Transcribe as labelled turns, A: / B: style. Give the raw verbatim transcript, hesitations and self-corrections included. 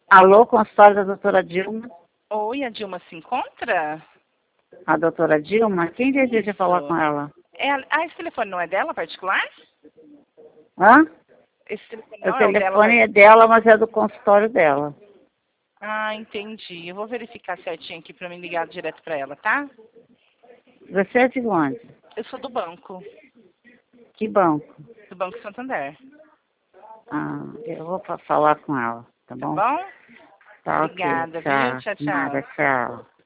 A: Alô, consultório da doutora Dilma?
B: Oi, a Dilma se encontra?
A: A doutora Dilma? Quem deseja
B: Isso.
A: falar com ela?
B: É, a- ah, esse telefone não é dela particular?
A: Hã?
B: Esse telefone
A: O
B: não é o dela?
A: telefone é dela, mas é do consultório dela.
B: Ah, entendi. Eu vou verificar certinho aqui para me ligar direto para ela, tá?
A: Você é de onde?
B: Eu sou do banco,
A: Que banco?
B: do Banco Santander.
A: Ah, eu vou fa- falar com ela, tá
B: Tá
A: bom?
B: bom?
A: Tá ok,
B: Obrigada, viu?
A: tchau.
B: Tchau,
A: Nada,
B: tchau.
A: tchau.